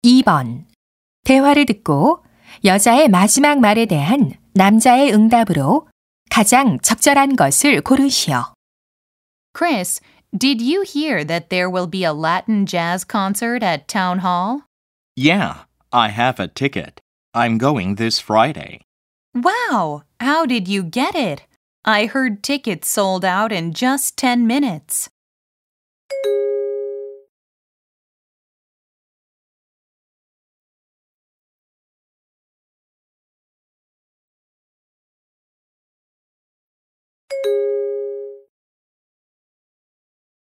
2번. 대화를 듣고 여자의 마지막 말에 대한 남자의 응답으로 가장 적절한 것을 고르시오. Chris, did you hear that there will be a Latin jazz concert at Town Hall? Yeah, I have a ticket. I'm going this Friday. Wow! How did you get it? I heard tickets sold out in just 10 minutes.